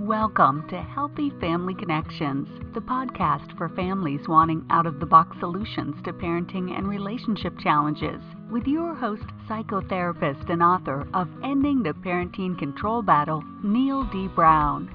Welcome to Healthy Family Connections, the podcast for families wanting out-of-the-box solutions to parenting and relationship challenges, with your host, psychotherapist and author of Ending the Parenting Control Battle, Neil D. Brown.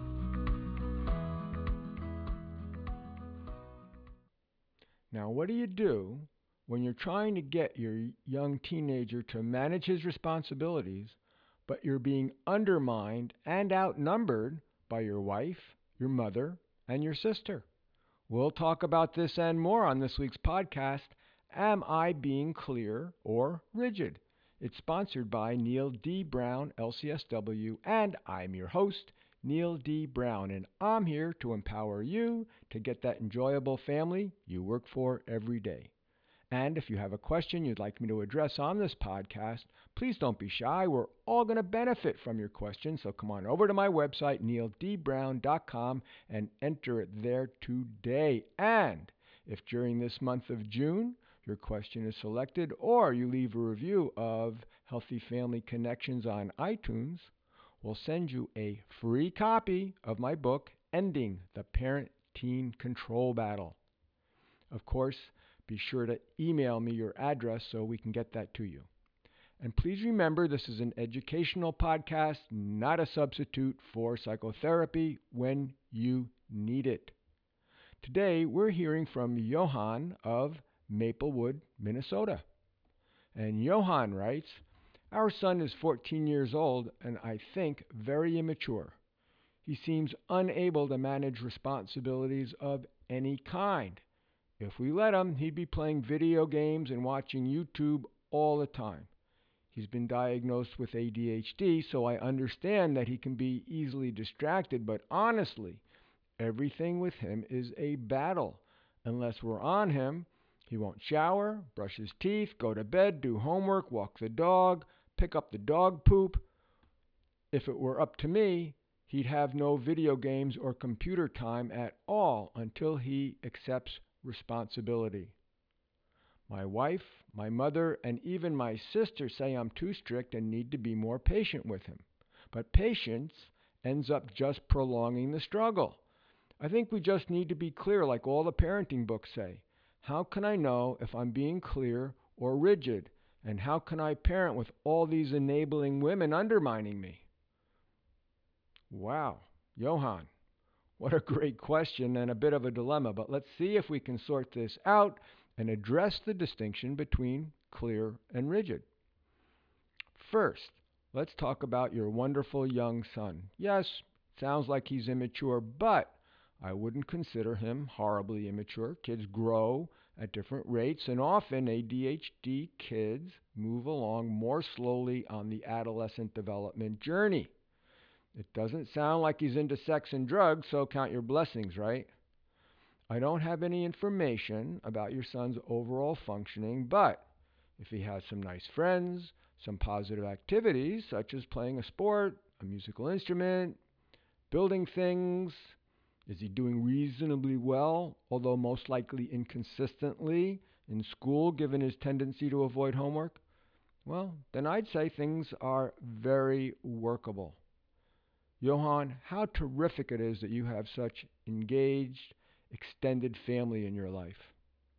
Now, what do you do when you're trying to get your young teenager to manage his responsibilities, but you're being undermined and outnumbered by your wife, your mother, and your sister? We'll talk about this and more on this week's podcast, Am I Being Clear or Rigid? It's sponsored by Neil D. Brown, LCSW, and I'm your host, Neil D. Brown, and I'm here to empower you to get that enjoyable family you work for every day. And if you have a question you'd like me to address on this podcast, please don't be shy. We're all going to benefit from your questions. So come on over to my website, neildbrown.com, and enter it there today. And if during this month of June your question is selected or you leave a review of Healthy Family Connections on iTunes, we'll send you a free copy of my book, Ending the Parent-Teen Control Battle. Of course, be sure to email me your address so we can get that to you. And please remember, this is an educational podcast, not a substitute for psychotherapy when you need it. Today, we're hearing from Johan of Maplewood, Minnesota. And Johan writes, our son is 14 years old and I think very immature. He seems unable to manage responsibilities of any kind. If we let him, he'd be playing video games and watching YouTube all the time. He's been diagnosed with ADHD, so I understand that he can be easily distracted, but honestly, everything with him is a battle. Unless we're on him, he won't shower, brush his teeth, go to bed, do homework, walk the dog, pick up the dog poop. If it were up to me, he'd have no video games or computer time at all until he accepts responsibility. My wife, my mother, and even my sister say I'm too strict and need to be more patient with him. But patience ends up just prolonging the struggle. I think we just need to be clear, like all the parenting books say. How can I know if I'm being clear or rigid? And how can I parent with all these enabling women undermining me? Wow, Johan. What a great question and a bit of a dilemma, but let's see if we can sort this out and address the distinction between clear and rigid. First, let's talk about your wonderful young son. Yes, sounds like he's immature, but I wouldn't consider him horribly immature. Kids grow at different rates, and often ADHD kids move along more slowly on the adolescent development journey. It doesn't sound like he's into sex and drugs, so count your blessings, right? I don't have any information about your son's overall functioning, but if he has some nice friends, some positive activities, such as playing a sport, a musical instrument, building things, is he doing reasonably well, although most likely inconsistently, in school, given his tendency to avoid homework? Well, then I'd say things are very workable. Johan, how terrific it is that you have such engaged, extended family in your life.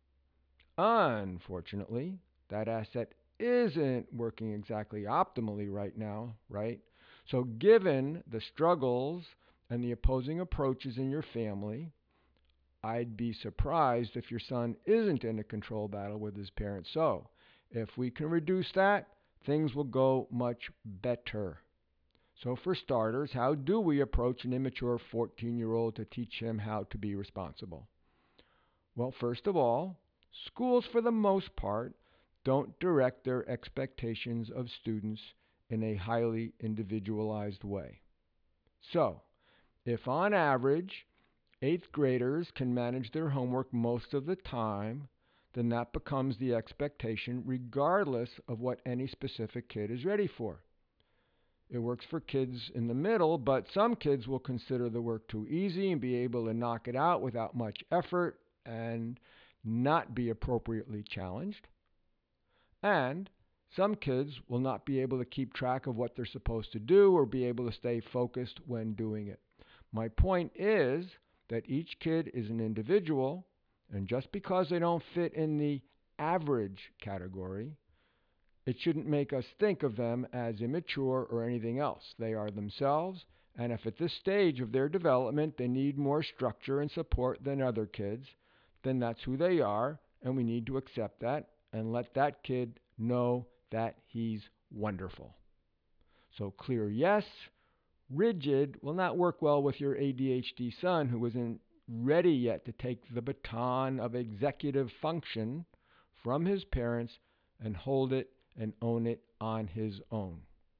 Unfortunately, that asset isn't working exactly optimally right now, right? So given the struggles and the opposing approaches in your family, I'd be surprised if your son isn't in a control battle with his parents. So if we can reduce that, things will go much better. So for starters, how do we approach an immature 14-year-old to teach him how to be responsible? Well, first of all, schools for the most part don't direct their expectations of students in a highly individualized way. So, if on average 8th graders can manage their homework most of the time, then that becomes the expectation regardless of what any specific kid is ready for. It works for kids in the middle, but some kids will consider the work too easy and be able to knock it out without much effort and not be appropriately challenged. And some kids will not be able to keep track of what they're supposed to do or be able to stay focused when doing it. My point is that each kid is an individual, and just because they don't fit in the average category, it shouldn't make us think of them as immature or anything else. They are themselves, and if at this stage of their development they need more structure and support than other kids, then that's who they are, and we need to accept that and let that kid know that he's wonderful. So clear yes, rigid will not work well with your ADHD son who isn't ready yet to take the baton of executive function from his parents and hold it and own it on his own.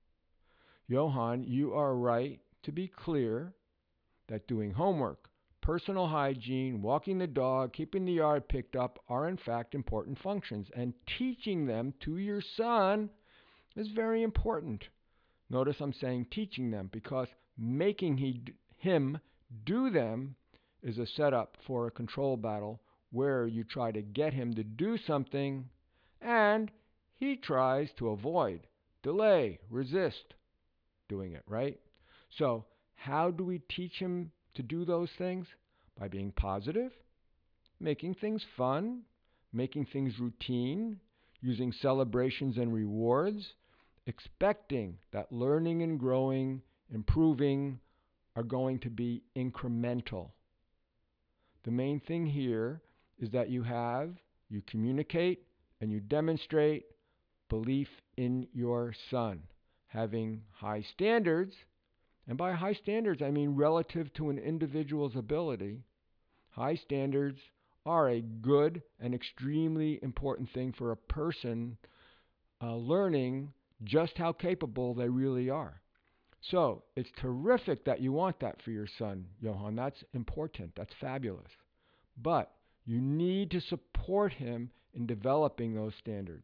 Johann, you are right to be clear that doing homework, personal hygiene, walking the dog, keeping the yard picked up are in fact important functions, and teaching them to your son is very important. Notice I'm saying teaching them because making him do them is a setup for a control battle where you try to get him to do something and he tries to avoid, delay, resist doing it, right? So how do we teach him to do those things? By being positive, making things fun, making things routine, using celebrations and rewards, expecting that learning and growing, improving are going to be incremental. The main thing here is that you communicate, and you demonstrate belief in your son, having high standards, and by high standards I mean relative to an individual's ability. High standards are a good and extremely important thing for a person learning just how capable they really are. So it's terrific that you want that for your son, Johann. That's important. That's fabulous. But you need to support him in developing those standards.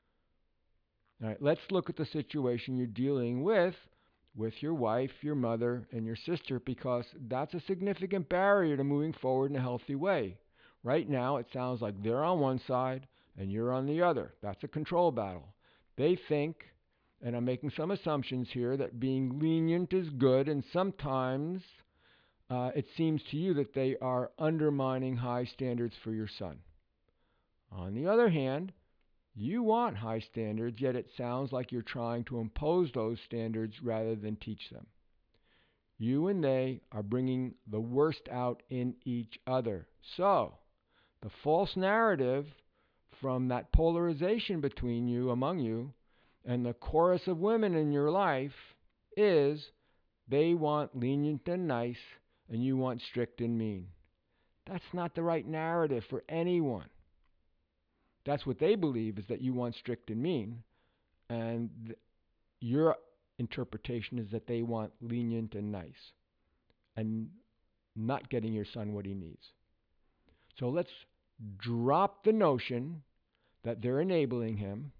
All right, let's look at the situation you're dealing with your wife, your mother, and your sister, because that's a significant barrier to moving forward in a healthy way. Right now, it sounds like they're on one side and you're on the other. That's a control battle. They think, and I'm making some assumptions here, that being lenient is good, and sometimes it seems to you that they are undermining high standards for your son. On the other hand, you want high standards, yet it sounds like you're trying to impose those standards rather than teach them. You and they are bringing the worst out in each other. So, the false narrative from that polarization between you, among you, and the chorus of women in your life is they want lenient and nice, and you want strict and mean. That's not the right narrative for anyone. That's what they believe, is that you want strict and mean, and your interpretation is that they want lenient and nice, and not getting your son what he needs. So let's drop the notion that they're enabling him,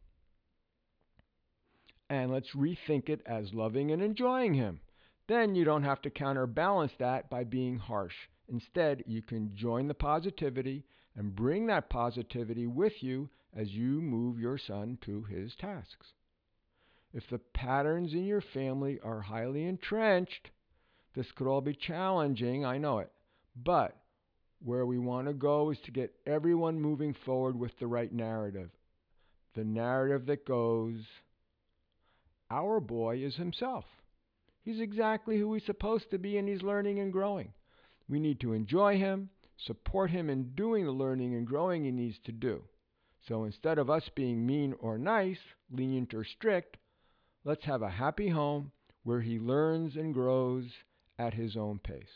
and let's rethink it as loving and enjoying him. Then you don't have to counterbalance that by being harsh. Instead, you can join the positivity and bring that positivity with you as you move your son to his tasks. If the patterns in your family are highly entrenched, this could all be challenging, I know it. But where we want to go is to get everyone moving forward with the right narrative. The narrative that goes, our boy is himself. He's exactly who he's supposed to be, and he's learning and growing. We need to enjoy him, support him in doing the learning and growing he needs to do. So instead of us being mean or nice, lenient or strict, let's have a happy home where he learns and grows at his own pace.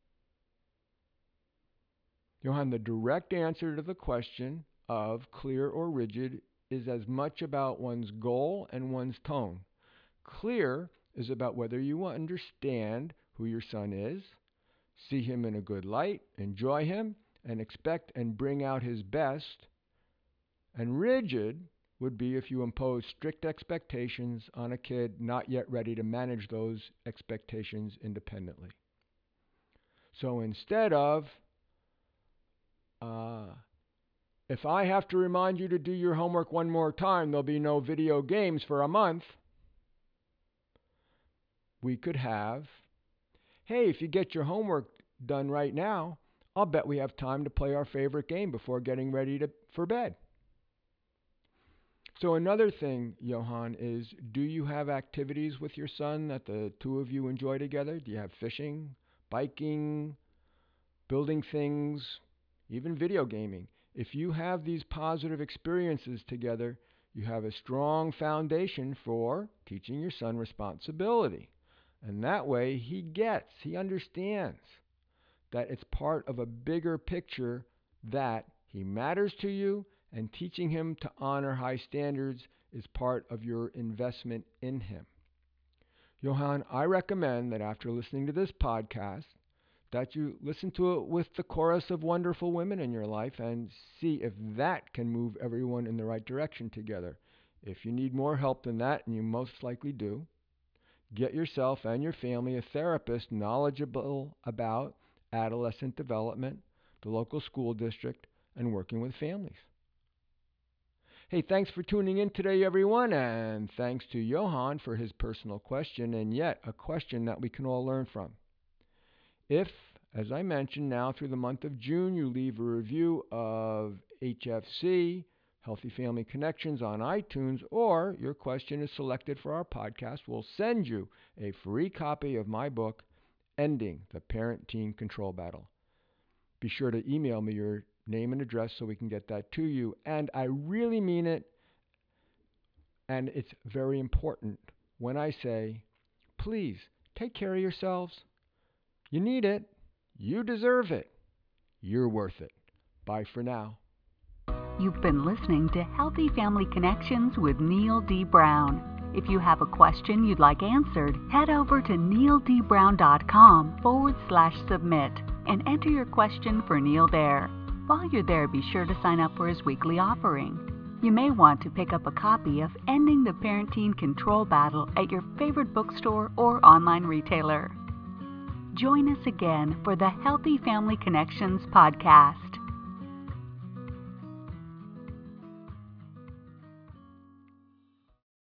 Johann, the direct answer to the question of clear or rigid is as much about one's goal and one's tone. Clear is about whether you understand who your son is, see him in a good light, enjoy him, and expect and bring out his best. And rigid would be if you impose strict expectations on a kid not yet ready to manage those expectations independently. So instead of, if I have to remind you to do your homework one more time, there'll be no video games for a month, we could have, hey, if you get your homework done right now, I'll bet we have time to play our favorite game before getting ready for bed. So another thing, Johan, is do you have activities with your son that the two of you enjoy together? Do you have fishing, biking, building things, even video gaming? If you have these positive experiences together, you have a strong foundation for teaching your son responsibility. And that way he understands that it's part of a bigger picture that he matters to you, and teaching him to honor high standards is part of your investment in him. Johan, I recommend that after listening to this podcast, that you listen to it with the chorus of wonderful women in your life and see if that can move everyone in the right direction together. If you need more help than that, and you most likely do, get yourself and your family a therapist knowledgeable about adolescent development, the local school district, and working with families. Hey, thanks for tuning in today, everyone, and thanks to Johan for his personal question, and yet a question that we can all learn from. If, as I mentioned, now through the month of June, you leave a review of HFC, Healthy Family Connections, on iTunes, or your question is selected for our podcast, we'll send you a free copy of my book, Ending the Parent-Teen Control Battle. Be sure to email me your name and address so we can get that to you. And I really mean it, and it's very important when I say, please take care of yourselves. You need it. You deserve it. You're worth it. Bye for now. You've been listening to Healthy Family Connections with Neil D. Brown. If you have a question you'd like answered, head over to neildbrown.com/submit and enter your question for Neil there. While you're there, be sure to sign up for his weekly offering. You may want to pick up a copy of Ending the Parent-Teen Control Battle at your favorite bookstore or online retailer. Join us again for the Healthy Family Connections podcast.